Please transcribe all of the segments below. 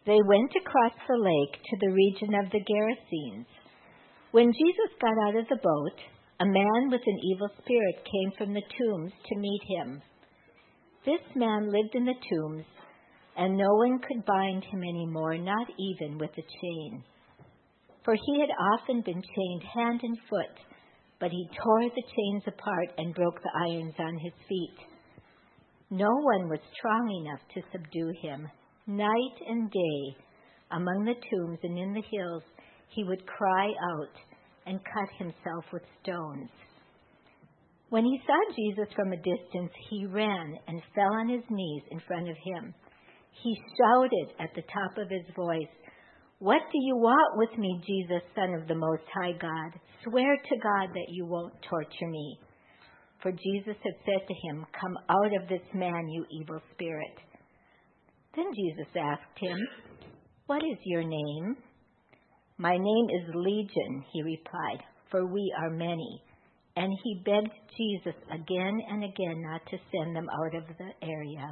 They went across the lake to the region of the Gerasenes. When Jesus got out of the boat, a man with an evil spirit came from the tombs to meet him. This man lived in the tombs, and no one could bind him anymore, not even with a chain. For he had often been chained hand and foot, but he tore the chains apart and broke the irons on his feet. No one was strong enough to subdue him. Night and day, among the tombs and in the hills, he would cry out and cut himself with stones. When he saw Jesus from a distance, he ran and fell on his knees in front of him. He shouted at the top of his voice, "What do you want with me, Jesus, Son of the Most High God? Swear to God that you won't torture me." For Jesus had said to him, "Come out of this man, you evil spirit." Then Jesus asked him, "What is your name?" "My name is Legion," he replied, "for we are many." And he begged Jesus again and again not to send them out of the area.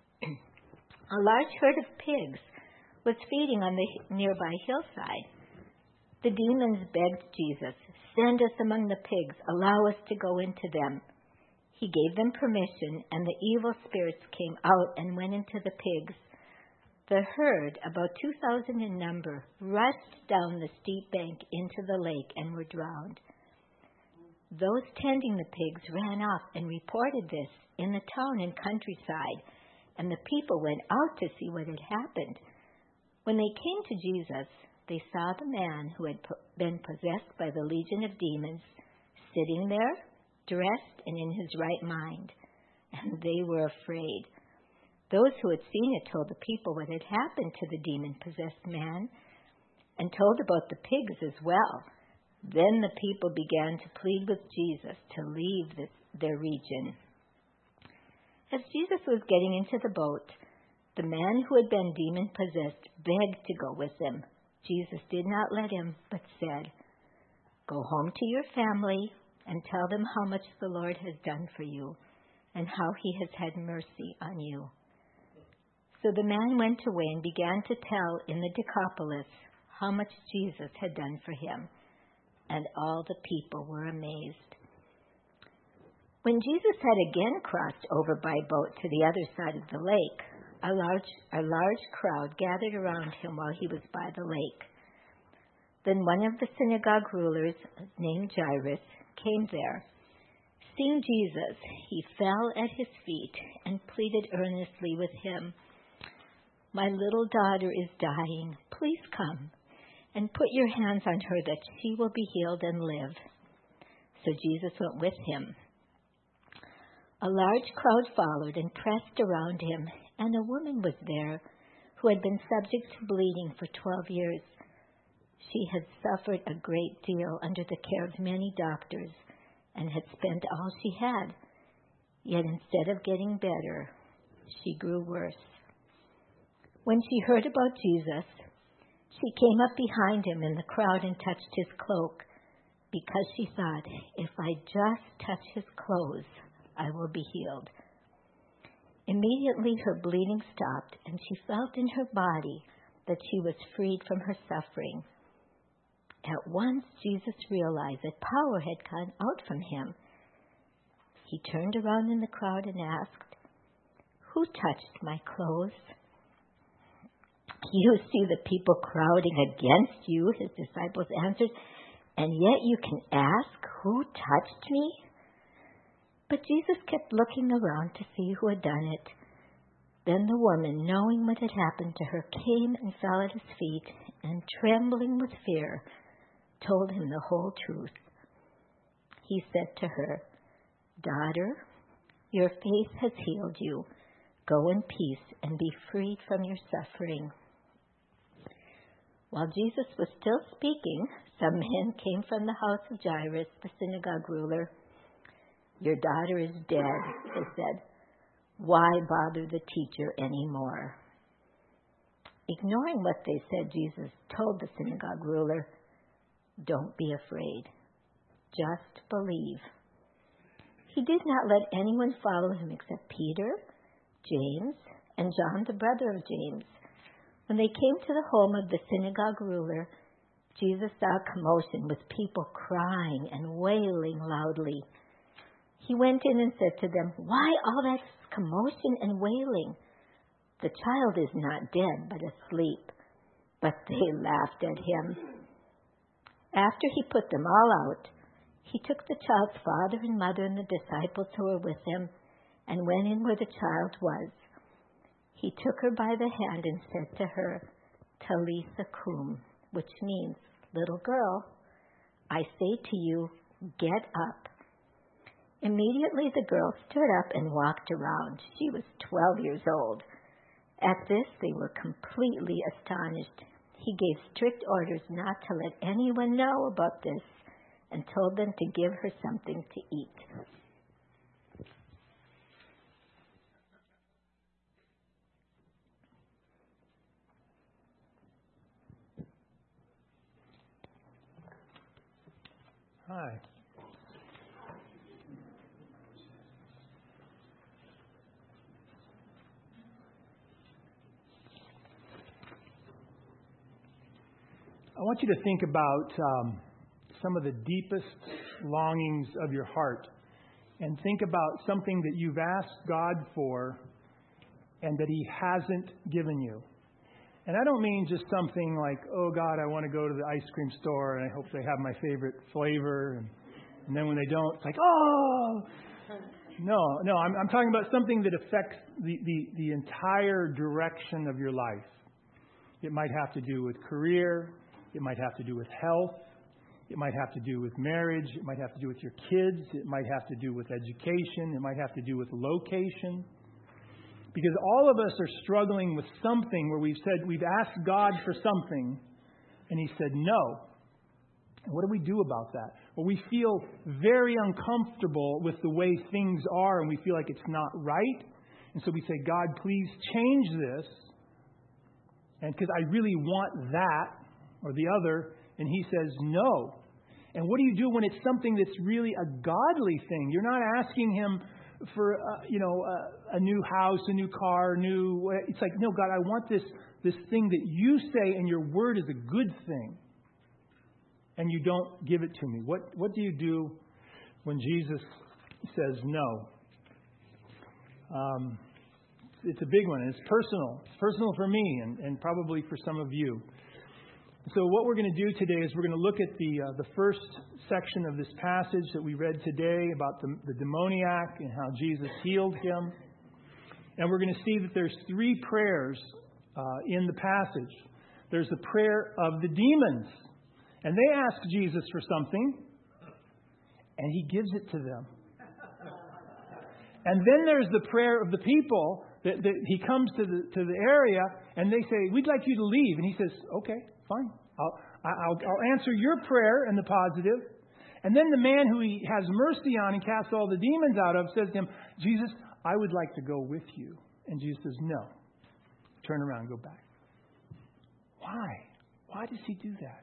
A large herd of pigs was feeding on the nearby hillside. The demons begged Jesus, "Send us among the pigs, allow us to go into them." He gave them permission, and the evil spirits came out and went into the pigs. The herd, about 2,000 in number, rushed down the steep bank into the lake and were drowned. Those tending the pigs ran off and reported this in the town and countryside, and the people went out to see what had happened. When they came to Jesus, they saw the man who had been possessed by the legion of demons sitting there, dressed and in his right mind, and they were afraid. Those who had seen it told the people what had happened to the demon-possessed man and told about the pigs as well. Then the people began to plead with Jesus to leave their region. As Jesus was getting into the boat, the man who had been demon-possessed begged to go with them. Jesus did not let him, but said, "Go home to your family and tell them how much the Lord has done for you and how he has had mercy on you." So the man went away and began to tell in the Decapolis how much Jesus had done for him, and all the people were amazed. When Jesus had again crossed over by boat to the other side of the lake, a large crowd gathered around him while he was by the lake. Then one of the synagogue rulers, named Jairus, came there. Seeing Jesus, he fell at his feet and pleaded earnestly with him, "My little daughter is dying. Please come and put your hands on her that she will be healed and live." So Jesus went with him. A large crowd followed and pressed around him, and a woman was there who had been subject to bleeding for 12 years. She had suffered a great deal under the care of many doctors and had spent all she had. Yet instead of getting better, she grew worse. When she heard about Jesus, she came up behind him in the crowd and touched his cloak, because she thought, "If I just touch his clothes, I will be healed." Immediately her bleeding stopped, and she felt in her body that she was freed from her suffering. At once Jesus realized that power had gone out from him. He turned around in the crowd and asked, "Who touched my clothes?" "You see the people crowding against you," his disciples answered, "and yet you can ask, 'Who touched me?'" But Jesus kept looking around to see who had done it. Then the woman, knowing what had happened to her, came and fell at his feet, and trembling with fear, told him the whole truth. He said to her, "Daughter, your faith has healed you. Go in peace and be freed from your suffering." While Jesus was still speaking, some men came from the house of Jairus, the synagogue ruler. "Your daughter is dead," they said. "Why bother the teacher anymore?" Ignoring what they said, Jesus told the synagogue ruler, "Don't be afraid. Just believe." He did not let anyone follow him except Peter, James, and John, the brother of James. When they came to the home of the synagogue ruler, Jesus saw a commotion with people crying and wailing loudly. He went in and said to them, "Why all that commotion and wailing? The child is not dead, but asleep." But they laughed at him. After he put them all out, he took the child's father and mother and the disciples who were with him and went in where the child was. He took her by the hand and said to her, "Talitha cum," which means, "Little girl, I say to you, get up." Immediately the girl stood up and walked around. She was 12 years old. At this, they were completely astonished. He gave strict orders not to let anyone know about this and told them to give her something to eat. Hi. I want you to think about some of the deepest longings of your heart and think about something that you've asked God for and that He hasn't given you. And I don't mean just something like, "Oh God, I want to go to the ice cream store and I hope they have my favorite flavor." And then when they don't, it's like, "Oh!" No, I'm talking about something that affects the entire direction of your life. It might have to do with career. It might have to do with health. It might have to do with marriage. It might have to do with your kids. It might have to do with education. It might have to do with location. Because all of us are struggling with something where we've asked God for something and He said no. And what do we do about that? Well, we feel very uncomfortable with the way things are and we feel like it's not right. And so we say, "God, please change this. And because I really want that or the other." And He says no. And what do you do when it's something that's really a godly thing? You're not asking Him for a new house, a new car, it's like, "No, God, I want this thing that you say and your word is a good thing." And you don't give it to me. What do you do when Jesus says no? It's a big one. It's personal. It's personal for me and probably for some of you. So what we're going to do today is we're going to look at the first section of this passage that we read today about the demoniac and how Jesus healed him. And we're going to see that there's three prayers in the passage. There's the prayer of the demons. And they ask Jesus for something, and He gives it to them. And then there's the prayer of the people that He comes to the area, and they say, "We'd like you to leave." And He says, "Okay, fine. I'll answer your prayer in the positive." And then the man who He has mercy on and casts all the demons out of says to Him, "Jesus, I would like to go with you." And Jesus says, "No. Turn around and go back." Why? Why does He do that?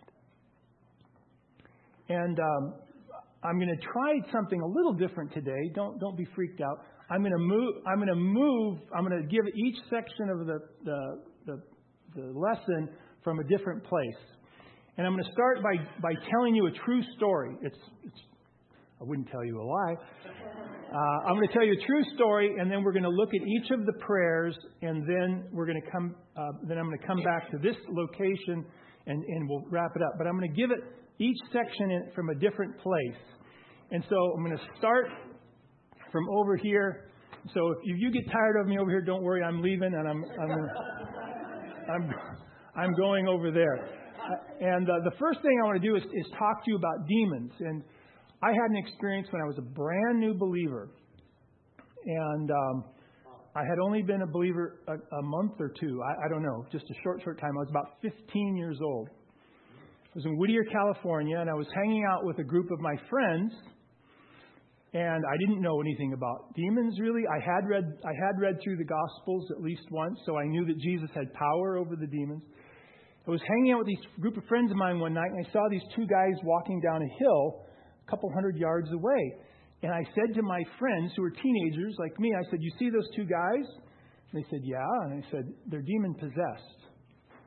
And I'm going to try something a little different today. Don't be freaked out. I'm going to give each section of the lesson from a different place. And I'm going to start by telling you a true story. I wouldn't tell you a lie. I'm going to tell you a true story, and then we're going to look at each of the prayers, and then we're going to come. Then I'm going to come back to this location, and we'll wrap it up. But I'm going to give it each section from a different place. And so I'm going to start from over here. So if you get tired of me over here, don't worry, I'm leaving, and I'm going over there. And the first thing I want to do is talk to you about demons. And I had an experience when I was a brand new believer. And I had only been a believer a month or two. I don't know, just a short time. I was about 15 years old. I was in Whittier, California, and I was hanging out with a group of my friends. And I didn't know anything about demons, really. I had read through the Gospels at least once, so I knew that Jesus had power over the demons. I was hanging out with this group of friends of mine one night, and I saw these two guys walking down a hill a couple hundred yards away. And I said to my friends, who were teenagers like me, I said, "You see those two guys?" And they said, "Yeah." And I said, "They're demon-possessed."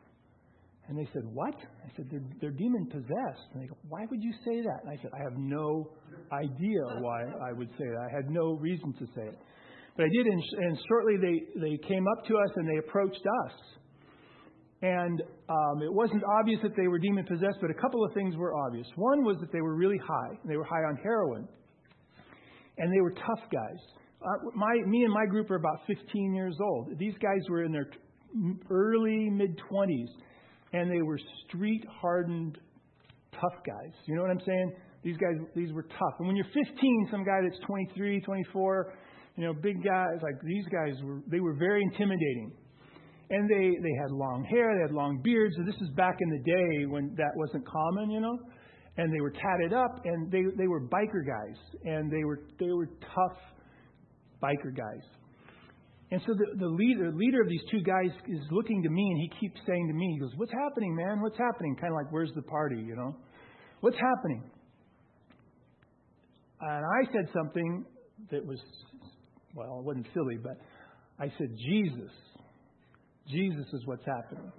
And they said, what? I said, they're demon-possessed. And they go, why would you say that? And I said, I have no idea why I would say that. I had no reason to say it. But I did, and shortly they came up to us and they approached us. And it wasn't obvious that they were demon-possessed, but a couple of things were obvious. One was that they were really high. They were high on heroin. And they were tough guys. Me and my group are about 15 years old. These guys were in their early, mid-20s. And they were street-hardened, tough guys. You know what I'm saying? These were tough. And when you're 15, some guy that's 23, 24, big guys, like these guys, they were very intimidating. And they had long hair, they had long beards. So this is back in the day when that wasn't common, And they were tatted up, and they were biker guys. And they were tough biker guys. And so the leader of these two guys is looking to me, and he keeps saying to me, he goes, what's happening, man? What's happening? Kind of like, where's the party, What's happening? And I said something that was, well, it wasn't silly, but I said, Jesus. Jesus is what's happening.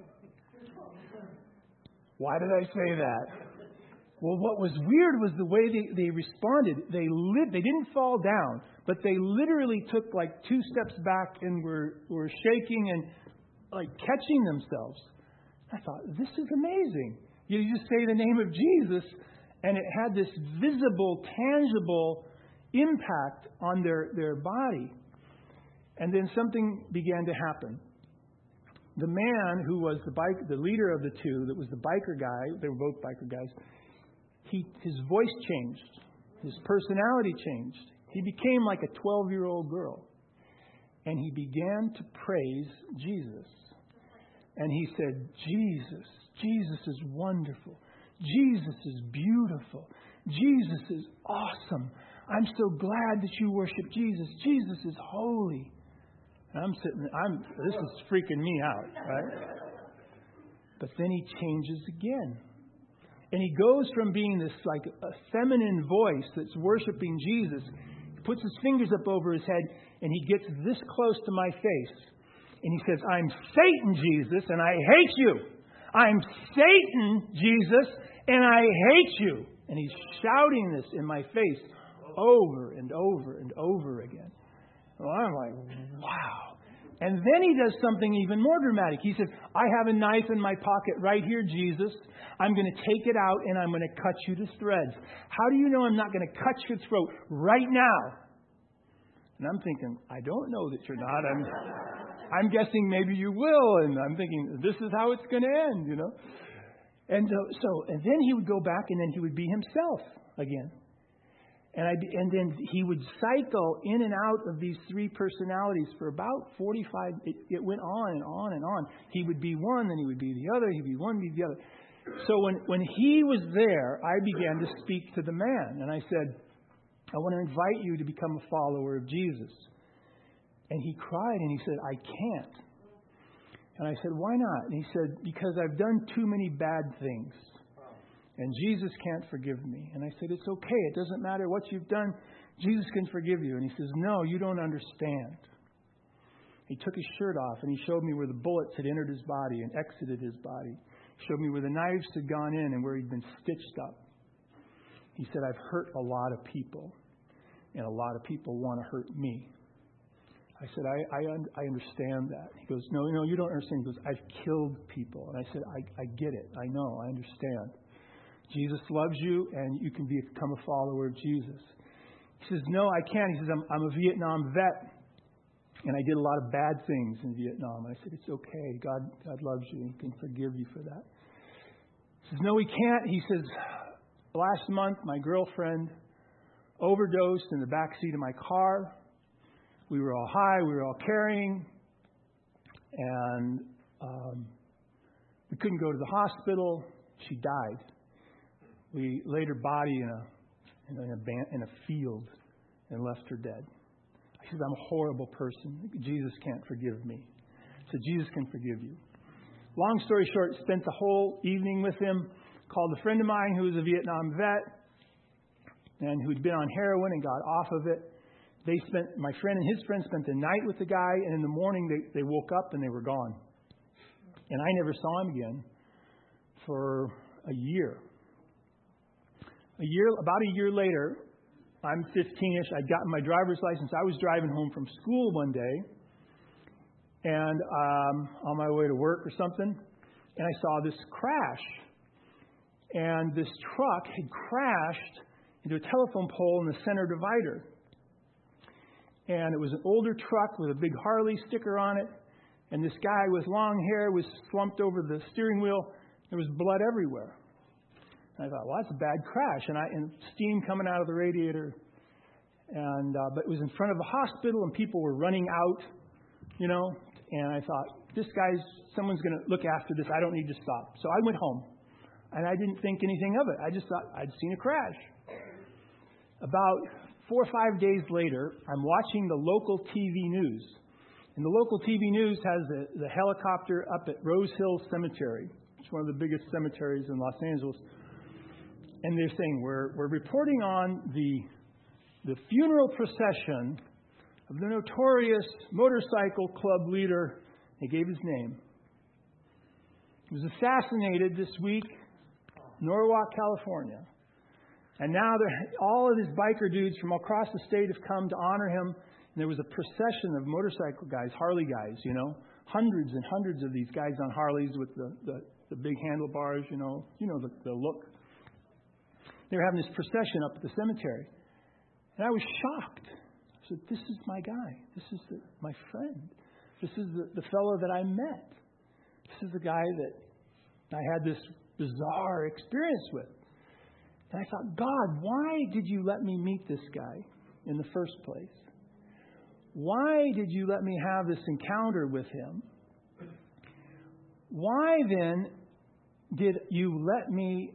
Why did I say that? Well, what was weird was the way they responded. They didn't fall down, but they literally took like 2 steps back and were shaking and like catching themselves. I thought, this is amazing. You just say the name of Jesus, and it had this visible, tangible impact on their body. And then something began to happen. The man who was the leader of the two, that was the biker guy, they were both biker guys, his voice changed. His personality changed. He became like a 12-year-old girl. And he began to praise Jesus. And he said, Jesus is wonderful. Jesus is beautiful. Jesus is awesome. I'm so glad that you worship Jesus. Jesus is holy. And this is freaking me out, right? But then he changes again. And he goes from being this like a feminine voice that's worshiping Jesus, he puts his fingers up over his head, and he gets this close to my face. And he says, I'm Satan, Jesus, and I hate you. I'm Satan, Jesus, and I hate you. And he's shouting this in my face over and over and over again. Well, I'm like, wow. And then he does something even more dramatic. He says, I have a knife in my pocket right here, Jesus. I'm going to take it out and I'm going to cut you to shreds. How do you know I'm not going to cut your throat right now? And I'm thinking, I don't know that you're not. I'm guessing maybe you will. And I'm thinking, this is how it's going to end, And and then he would go back and then he would be himself again. And then he would cycle in and out of these 3 personalities for about 45. It went on and on and on. He would be one, then he would be the other. He'd be one, be the other. So when he was there, I began to speak to the man. And I said, I want to invite you to become a follower of Jesus. And he cried and he said, I can't. And I said, why not? And he said, because I've done too many bad things. And Jesus can't forgive me. And I said, it's okay. It doesn't matter what you've done. Jesus can forgive you. And he says, no, you don't understand. He took his shirt off and he showed me where the bullets had entered his body and exited his body. He showed me where the knives had gone in and where he'd been stitched up. He said, I've hurt a lot of people. And a lot of people want to hurt me. I said, I understand that. He goes, no, you don't understand. He goes, I've killed people. And I said, I get it. I know. I understand. Jesus loves you, and you can become a follower of Jesus. He says, no, I can't. He says, I'm a Vietnam vet, and I did a lot of bad things in Vietnam. And I said, it's okay. God loves you, and He can forgive you for that. He says, no, we can't. He says, last month, my girlfriend overdosed in the backseat of my car. We were all high. We were all carrying. And we couldn't go to the hospital. She died. We laid her body in a field and left her dead. He says, I'm a horrible person. Jesus can't forgive me. So Jesus can forgive you. Long story short, spent the whole evening with him. Called a friend of mine who was a Vietnam vet and who'd been on heroin and got off of it. My friend and his friend spent the night with the guy, and in the morning they woke up and they were gone. And I never saw him again for a year. About a year later, I'm 15-ish. I'd gotten my driver's license. I was driving home from school one day, and on my way to work or something, and I saw this crash. And this truck had crashed into a telephone pole in the center divider. And it was an older truck with a big Harley sticker on it. And this guy with long hair was slumped over the steering wheel. There was blood everywhere. And I thought, well, that's a bad crash. And steam coming out of the radiator. And but it was in front of a hospital, and people were running out, And I thought, someone's going to look after this. I don't need to stop. So I went home. And I didn't think anything of it. I just thought I'd seen a crash. About 4 or 5 days later, I'm watching the local TV news. And the local TV news has the helicopter up at Rose Hill Cemetery. It's one of the biggest cemeteries in Los Angeles. And they're saying, we're reporting on the funeral procession of the notorious motorcycle club leader. They gave his name. He was assassinated this week, Norwalk, California. And now all of these biker dudes from across the state have come to honor him. And there was a procession of motorcycle guys, Harley guys, hundreds and hundreds of these guys on Harleys with the big handlebars, the look. They were having this procession up at the cemetery. And I was shocked. I said, this is my guy. This is my friend. This is the fellow that I met. This is the guy that I had this bizarre experience with. And I thought, God, why did you let me meet this guy in the first place? Why did you let me have this encounter with him? Why then did you let me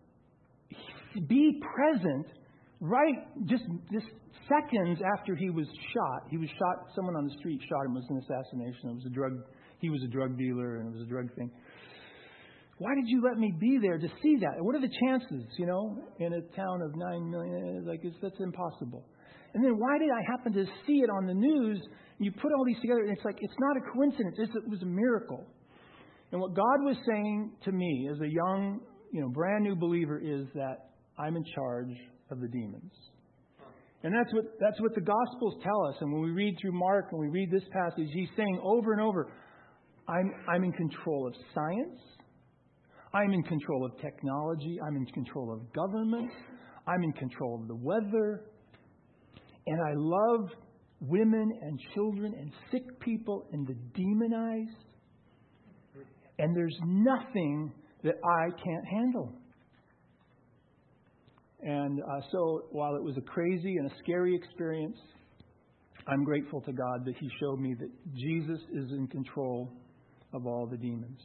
be present right just seconds after he was shot? He was shot, someone on the street shot him. It was an assassination. He was a drug dealer, and it was a drug thing. Why did you let me be there to see that? What are the chances, in a town of 9 million? That's impossible. And then why did I happen to see it on the news? And you put all these together, and it's not a coincidence. It was a miracle. And what God was saying to me as a young, brand new believer is that I'm in charge of the demons. And that's what the Gospels tell us. And when we read through Mark and we read this passage, he's saying over and over, I'm in control of science. I'm in control of technology. I'm in control of government. I'm in control of the weather. And I love women and children and sick people and the demonized. And there's nothing that I can't handle. And so while it was a crazy and a scary experience, I'm grateful to God that He showed me that Jesus is in control of all the demons.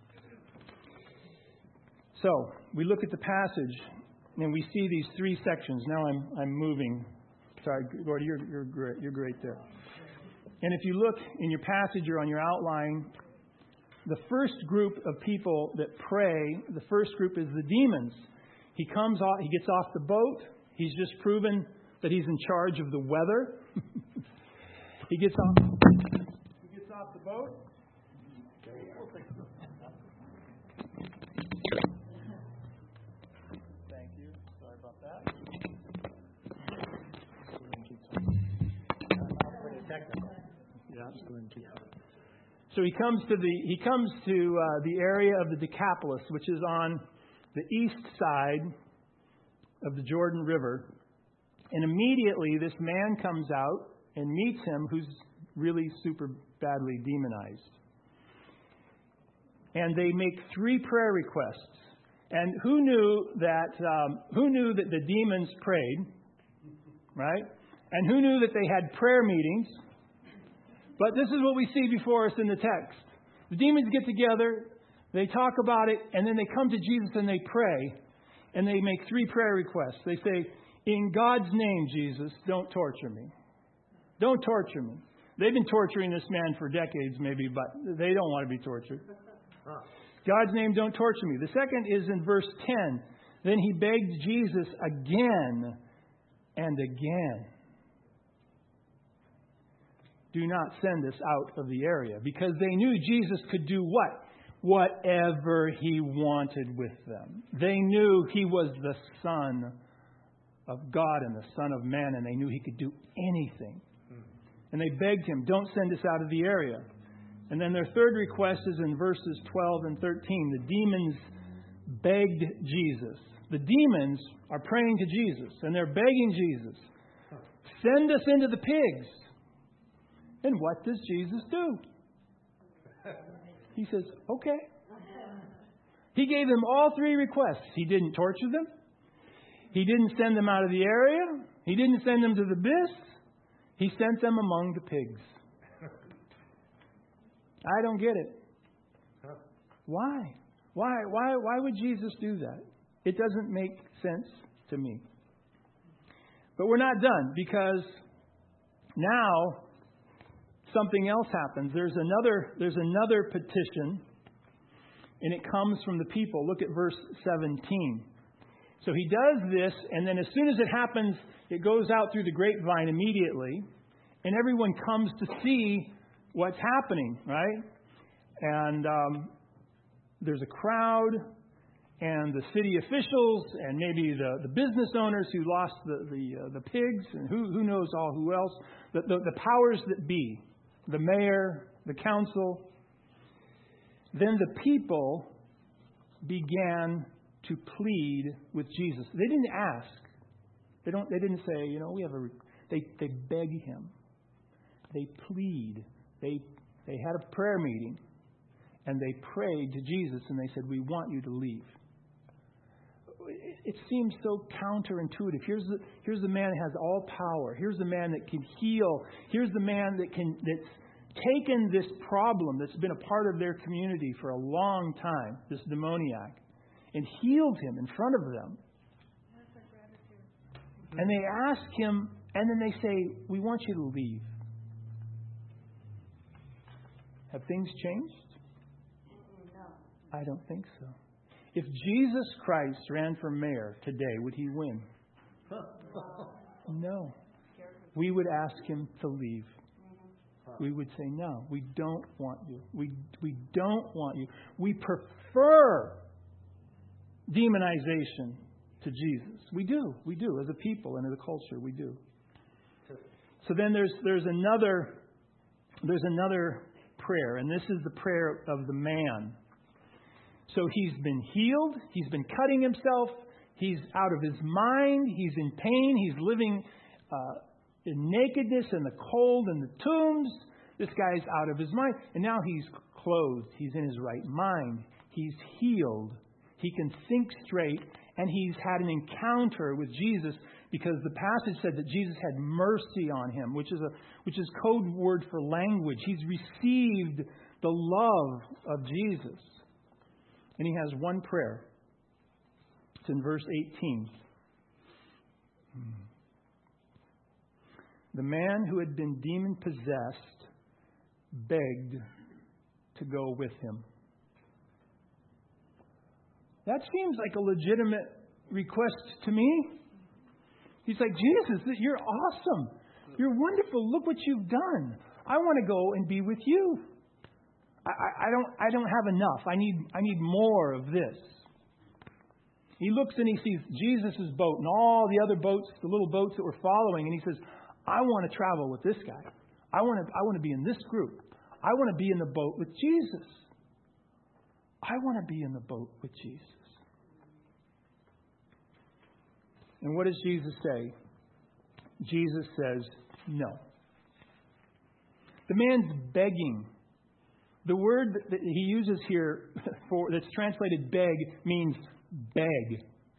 So we look at the passage and we see these three sections. Now I'm moving. Sorry, Gordy, you're great. You're great there. And if you look in your passage or on your outline, the first group of people that pray, the first group is the demons. He comes off. He gets off the boat. He's just proven that he's in charge of the weather. He gets off the boat. Thank you. Sorry about that. Yeah, just go ahead and keep going. So he comes to the area of the Decapolis, which is on the east side of the Jordan River. And immediately this man comes out and meets him, who's really super badly demonized. And they make 3 prayer requests. And who knew that the demons prayed, right? And who knew that they had prayer meetings? But this is what we see before us in the text. The demons get together, they talk about it, and then they come to Jesus and they pray. And they make 3 prayer requests. They say, in God's name, Jesus, don't torture me. Don't torture me. They've been torturing this man for decades maybe, but they don't want to be tortured. God's name, don't torture me. The second is in verse 10. Then he begged Jesus again and again, do not send us out of the area. Because they knew Jesus could do what? whatever He wanted with them. They knew He was the Son of God and the Son of Man, and they knew He could do anything. And they begged Him, don't send us out of the area. And then their third request is in verses 12 and 13. The demons begged Jesus. The demons are praying to Jesus, and they're begging Jesus, send us into the pigs. And what does Jesus do? He says, okay. He gave them all three requests. He didn't torture them. He didn't send them out of the area. He didn't send them to the abyss. He sent them among the pigs. I don't get it. Why? Why would Jesus do that? It doesn't make sense to me. But we're not done, because now something else happens. There's another petition, and it comes from the people. Look at verse 17. So He does this, and then as soon as it happens, it goes out through the grapevine immediately, and everyone comes to see what's happening, right? And there's a crowd, and the city officials, and maybe the business owners who lost the pigs, and who knows who else, the powers that be, the mayor, the council. Then the people began to plead with Jesus. They didn't ask. They didn't say, we have they beg Him. They plead. They had a prayer meeting, and they prayed to Jesus, and they said, we want you to leave. It seems so counterintuitive. Here's the man that has all power. Here's the man that can heal. Here's the man that's taken this problem that's been a part of their community for a long time, this demoniac, and healed him in front of them. And they ask him, and then they say, we want you to leave. Have things changed? No. I don't think so. If Jesus Christ ran for mayor today, would He win? No. We would ask Him to leave. We would say, no, we don't want you. We don't want you. We prefer demonization to Jesus. We do. As a people and as a culture, we do. So then there's another prayer, and this is the prayer of the man. So he's been healed. He's been cutting himself. He's out of his mind. He's in pain. He's living in nakedness and the cold and the tombs. This guy's out of his mind. And now he's clothed. He's in his right mind. He's healed. He can think straight. And he's had an encounter with Jesus, because the passage said that Jesus had mercy on him, which is code word for language. He's received the love of Jesus. And he has one prayer. It's in verse 18. The man who had been demon-possessed begged to go with him. That seems like a legitimate request to me. He's like, Jesus, you're awesome. You're wonderful. Look what you've done. I want to go and be with you. I don't have enough. I need more of this. He looks and he sees Jesus' boat and all the other boats, the little boats that were following, and he says, I want to travel with this guy. I want to be in this group. I want to be in the boat with Jesus. I want to be in the boat with Jesus. And what does Jesus say? Jesus says, no. The man's begging. The word that he uses here that's translated beg means beg.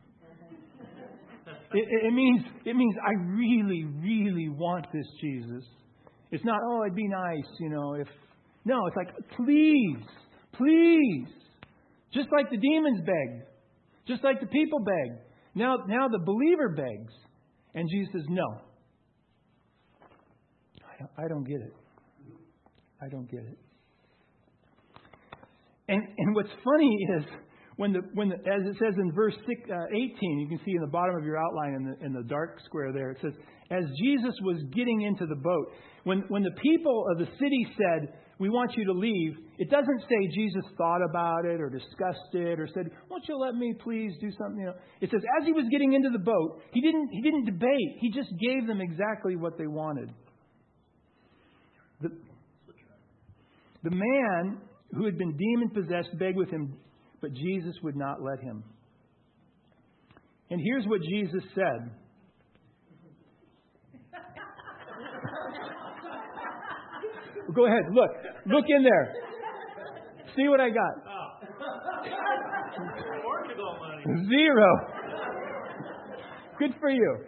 It means I really, really want this, Jesus. It's not, it'd be nice, if... No, it's like, please. Just like the demons begged. Just like the people begged. Now the believer begs. And Jesus says, no. I don't get it. I don't get it. And what's funny is when as it says in verse 18, you can see in the bottom of your outline in the dark square there, it says, as Jesus was getting into the boat, when the people of the city said, we want you to leave, it doesn't say Jesus thought about it or discussed it or said, won't you let me please do something? It says, as he was getting into the boat, he didn't debate. He just gave them exactly what they wanted. The man who had been demon-possessed begged with him, but Jesus would not let him. And here's what Jesus said. Go ahead. Look in there. See what I got. Zero. Good for you.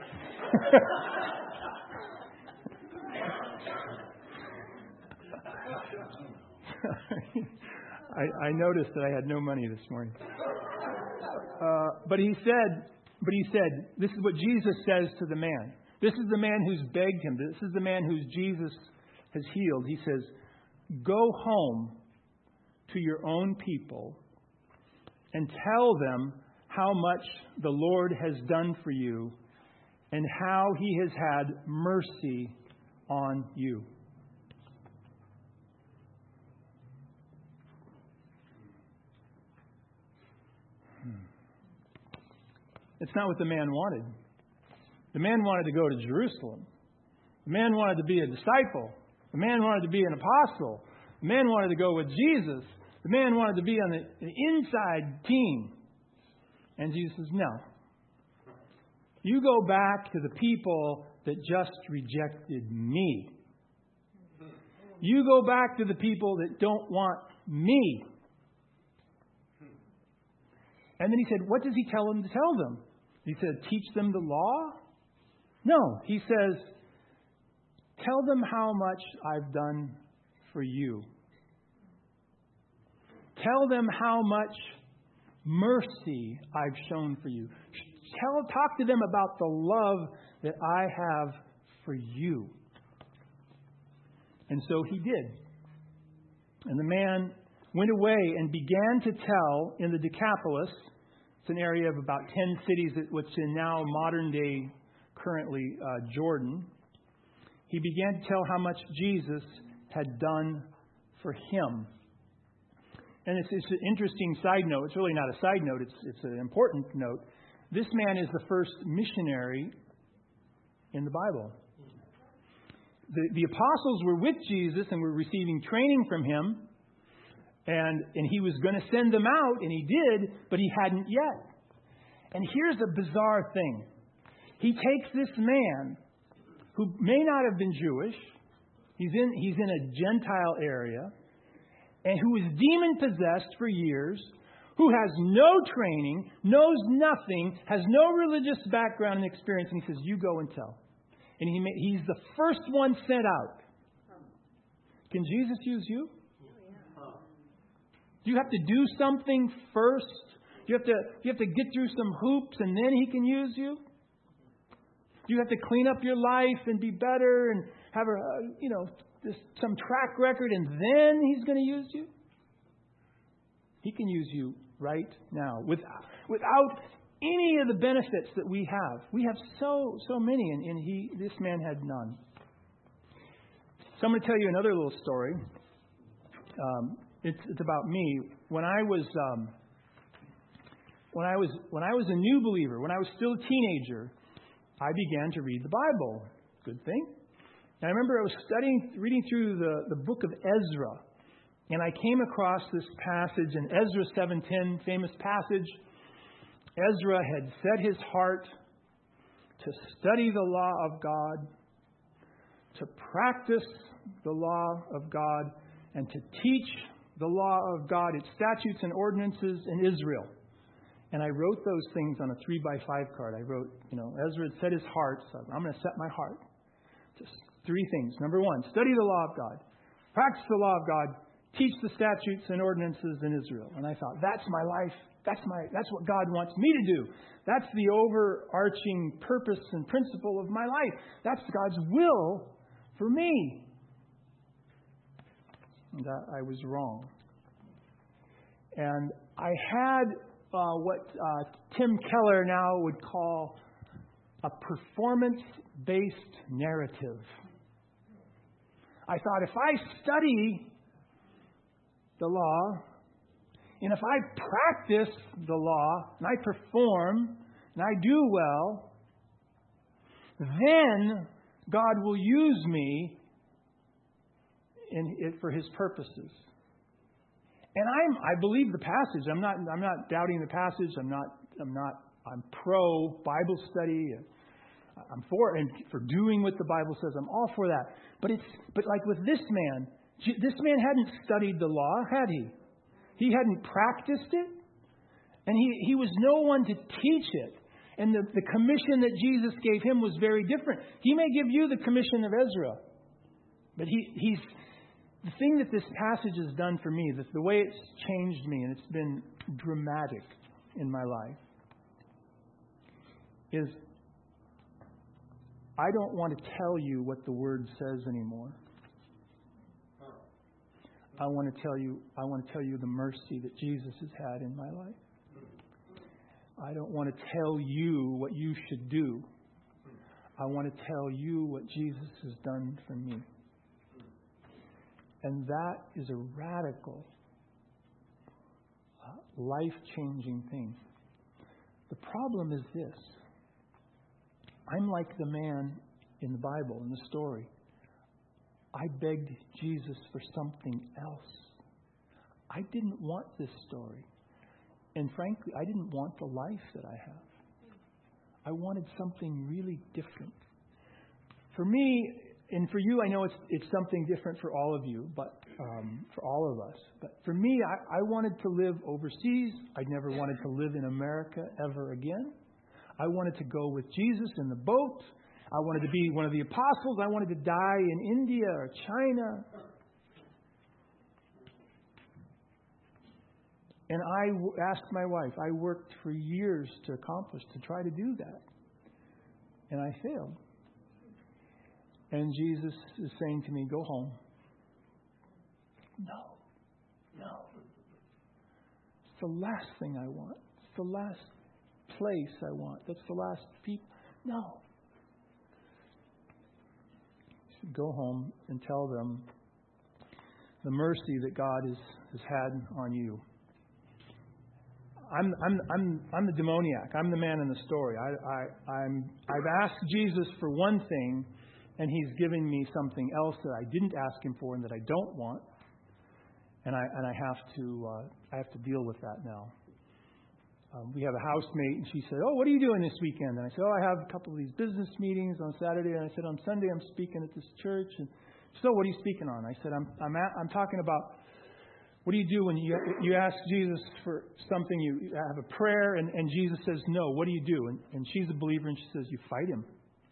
I noticed that I had no money this morning. But he said, this is what Jesus says to the man. This is the man who's begged him. This is the man who Jesus has healed. He says, go home to your own people and tell them how much the Lord has done for you and how he has had mercy on you. It's not what the man wanted. The man wanted to go to Jerusalem. The man wanted to be a disciple. The man wanted to be an apostle. The man wanted to go with Jesus. The man wanted to be on the inside team. And Jesus says, no. You go back to the people that just rejected me. You go back to the people that don't want me. And then he said, what does he tell them to tell them? He said, teach them the law? No, he says, tell them how much I've done for you. Tell them how much mercy I've shown for you. Talk to them about the love that I have for you. And so he did. And the man went away and began to tell in the Decapolis. It's an area of about 10 cities, which in now modern day, currently Jordan. He began to tell how much Jesus had done for him. And it's an interesting side note. It's really not a side note. It's an important note. This man is the first missionary in the Bible. The apostles were with Jesus and were receiving training from him. And he was going to send them out, and he did, but he hadn't yet. And here's a bizarre thing. He takes this man who may not have been Jewish, he's in a Gentile area, and who is demon-possessed for years, who has no training, knows nothing, has no religious background and experience, and he says, you go and tell. And he's the first one sent out. Can Jesus use you? Do you have to do something first? You have to get through some hoops and then he can use you? You have to clean up your life and be better and have some track record and then he's going to use you? He can use you right now without any of the benefits that we have. We have so many and this man had none. So I'm going to tell you another little story. It's about me. When I was a new believer, when I was still a teenager, I began to read the Bible. Good thing. And I remember I was reading through the book of Ezra, and I came across this passage in Ezra 7:10, famous passage. Ezra had set his heart to study the law of God, to practice the law of God, and to teach the law of God, its statutes and ordinances in Israel. And I wrote those things on a 3x5 card. I wrote, Ezra had set his heart, so I'm going to set my heart. Just 3 things. Number 1, study the law of God. Practice the law of God. Teach the statutes and ordinances in Israel. And I thought, that's my life. That's what God wants me to do. That's the overarching purpose and principle of my life. That's God's will for me. And I was wrong. And I had what Tim Keller now would call a performance-based narrative. I thought if I study the law, and if I practice the law, and I perform, and I do well, then God will use me for His purposes. And I believe the passage. I'm not doubting the passage. I'm pro Bible study. I'm for doing what the Bible says. I'm all for that. But like with this man hadn't studied the law, had he? He hadn't practiced it, and he was no one to teach it. And the commission that Jesus gave him was very different. He may give you the commission of Ezra, but he's the thing that this passage has done for me, the way it's changed me, and it's been dramatic in my life, is I don't want to tell you what the Word says anymore. I want to tell you the mercy that Jesus has had in my life. I don't want to tell you what you should do. I want to tell you what Jesus has done for me. And that is a radical, life-changing thing. The problem is this. I'm like the man in the Bible, in the story. I begged Jesus for something else. I didn't want this story. And frankly, I didn't want the life that I have. I wanted something really different. For me, and for you, I know it's something different for all of you, but for all of us. But for me, I wanted to live overseas. I never wanted to live in America ever again. I wanted to go with Jesus in the boat. I wanted to be one of the apostles. I wanted to die in India or China. And I asked my wife, I worked for years to try to do that. And I failed. And Jesus is saying to me, go home. No. It's the last thing I want. It's the last place I want. That's the last people. No. He said, go home and tell them the mercy that God has had on you. I'm the demoniac. I'm the man in the story. I've asked Jesus for one thing, and He's giving me something else that I didn't ask Him for and that I don't want, and I have to deal with that now. We have a housemate, and she said, "Oh, what are you doing this weekend?" And I said, "Oh, I have a couple of these business meetings on Saturday." And I said, "On Sunday, I'm speaking at this church." And so, what are you speaking on? I said, "I'm talking about." What do you do when you ask Jesus for something? You have a prayer, and Jesus says no. What do you do? And she's a believer, and she says, you fight Him.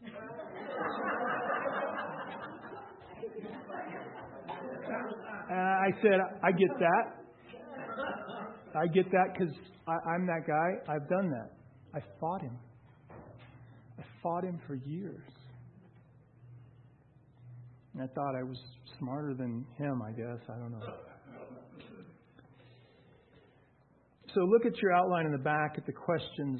I said, I get that. I get that because I'm that guy. I've done that. I fought Him. I fought Him for years. And I thought I was smarter than Him, I guess. I don't know. So look at your outline in the back at the questions.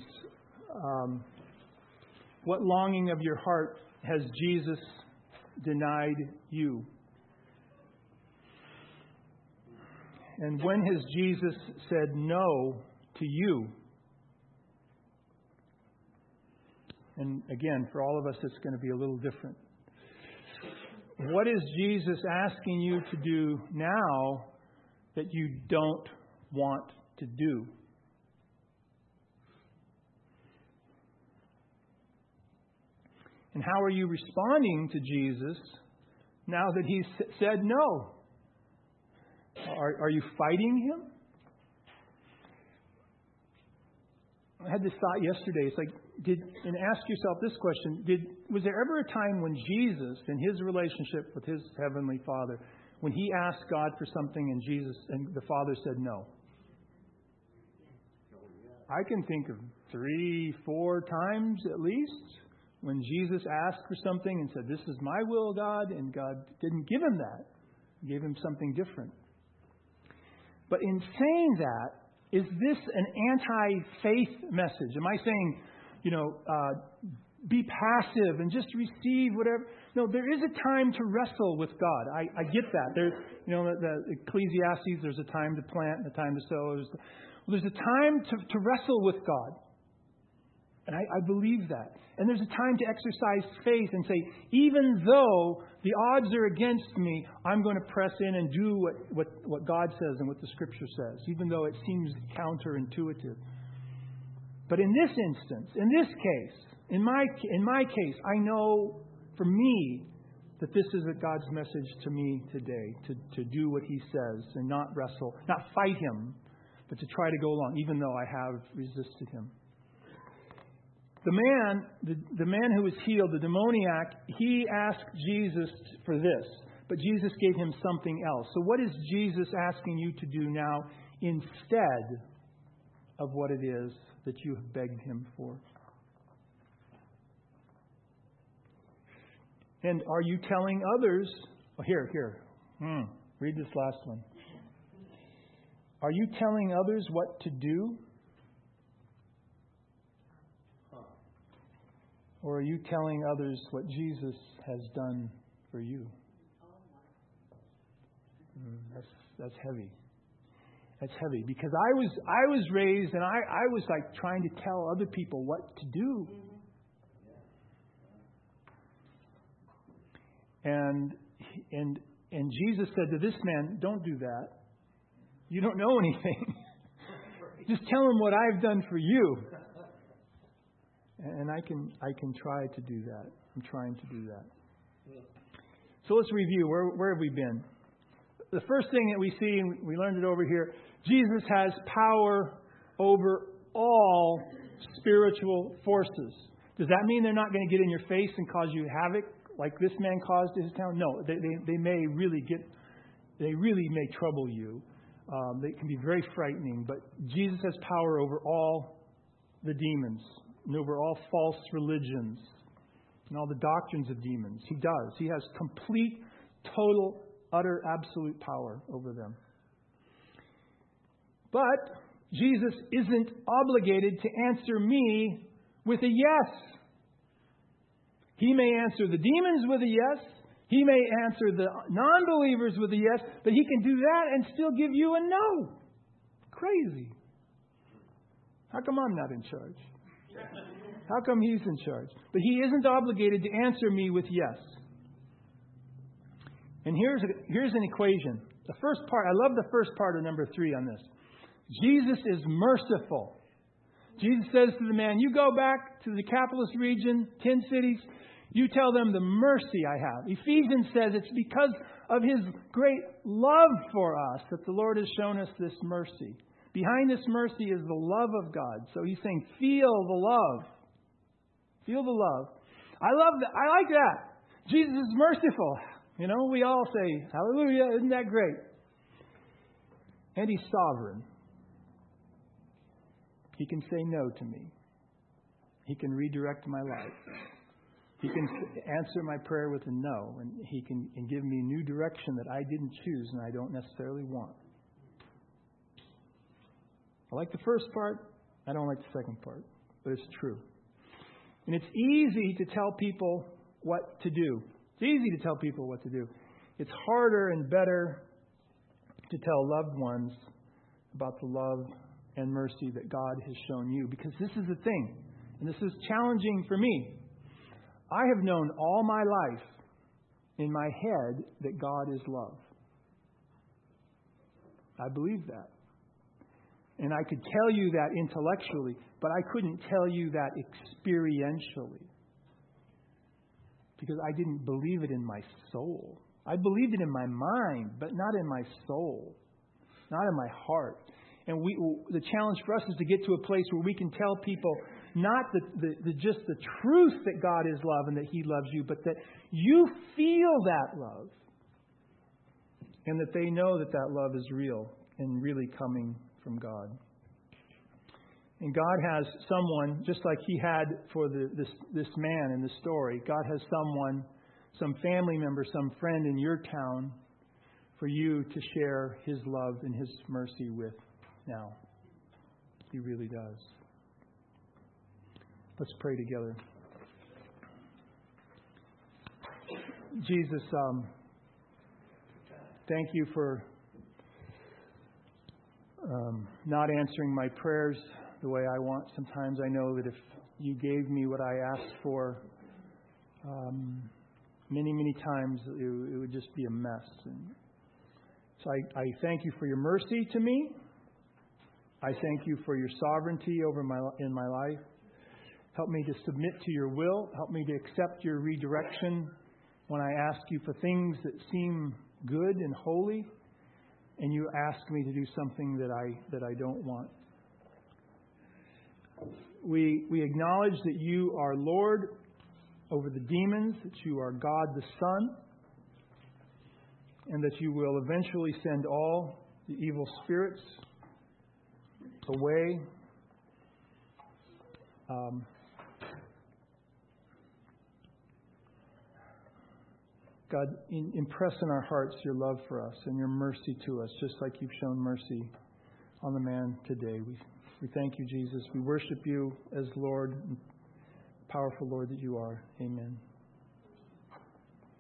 What longing of your heart has Jesus denied you? And when has Jesus said no to you? And again, for all of us, it's going to be a little different. What is Jesus asking you to do now that you don't want to do? And how are you responding to Jesus now that He's said no? Are you fighting Him? I had this thought yesterday. It's like, and ask yourself this question. Was there ever a time when Jesus, in His relationship with His Heavenly Father, when He asked God for something and the Father said no? I can think of 3-4 times at least when Jesus asked for something and said, "This is my will, God," and God didn't give Him that. He gave Him something different. But in saying that, is this an anti-faith message? Am I saying, be passive and just receive whatever? No, there is a time to wrestle with God. I get that. There's, the Ecclesiastes, there's a time to plant and a time to sow. There's a time to wrestle with God. And I believe that. And there's a time to exercise faith and say, even though the odds are against me, I'm going to press in and do what God says and what the Scripture says, even though it seems counterintuitive. But in this instance, in this case, in my case, I know for me that this is God's message to me today, to do what He says and not wrestle, not fight Him, but to try to go along, even though I have resisted Him. The man who was healed, the demoniac, he asked Jesus for this, but Jesus gave him something else. So what is Jesus asking you to do now instead of what it is that you have begged Him for? And are you telling others... Oh, here. Read this last one. Are you telling others what to do? Or are you telling others what Jesus has done for you? That's heavy. That's heavy. Because I was raised and I was like trying to tell other people what to do. And Jesus said to this man, don't do that. You don't know anything. Just tell him what I've done for you. And I can try to do that. I'm trying to do that. So let's review. Where have we been? The first thing that we see, and we learned it over here, Jesus has power over all spiritual forces. Does that mean they're not going to get in your face and cause you havoc like this man caused his town? No, they may really may trouble you. They can be very frightening. But Jesus has power over all the demons and over all false religions and all the doctrines of demons. He does. He has complete, total, utter, absolute power over them. But Jesus isn't obligated to answer me with a yes. He may answer the demons with a yes. He may answer the non-believers with a yes. But He can do that and still give you a no. Crazy. How come I'm not in charge? How come He's in charge? But He isn't obligated to answer me with yes. And here's an equation. The first part, I love the first part of number 3 on this. Jesus is merciful. Jesus says to the man, you go back to the capitalist region, 10 cities, you tell them the mercy I have. Ephesians says it's because of His great love for us that the Lord has shown us this mercy. Behind this mercy is the love of God. So He's saying, feel the love. Feel the love. I love that. I like that. Jesus is merciful. We all say, hallelujah, isn't that great? And He's sovereign. He can say no to me. He can redirect my life. He can answer my prayer with a no. And He can give me new direction that I didn't choose and I don't necessarily want. I like the first part. I don't like the second part. But it's true. And it's easy to tell people what to do. It's easy to tell people what to do. It's harder and better to tell loved ones about the love and mercy that God has shown you. Because this is the thing. And this is challenging for me. I have known all my life in my head that God is love. I believe that. And I could tell you that intellectually, but I couldn't tell you that experientially. Because I didn't believe it in my soul. I believed it in my mind, but not in my soul. Not in my heart. And the challenge for us is to get to a place where we can tell people not just the truth that God is love and that He loves you, but that you feel that love. And that they know that that love is real and really coming from God. And God has someone, just like He had for this man in the story, God has someone, some family member, some friend in your town for you to share His love and His mercy with now. He really does. Let's pray together. Jesus, thank you for not answering my prayers the way I want. Sometimes I know that if you gave me what I asked for, many times it would just be a mess. And so I thank you for your mercy to me. I thank you for your sovereignty in my life. Help me to submit to your will. Help me to accept your redirection when I ask you for things that seem good and holy, and you ask me to do something that I don't want. We acknowledge that you are Lord over the demons, that you are God the Son, and that you will eventually send all the evil spirits away. God, impress in our hearts your love for us and your mercy to us, just like you've shown mercy on the man today. We thank you, Jesus. We worship you as Lord, powerful Lord that you are. Amen.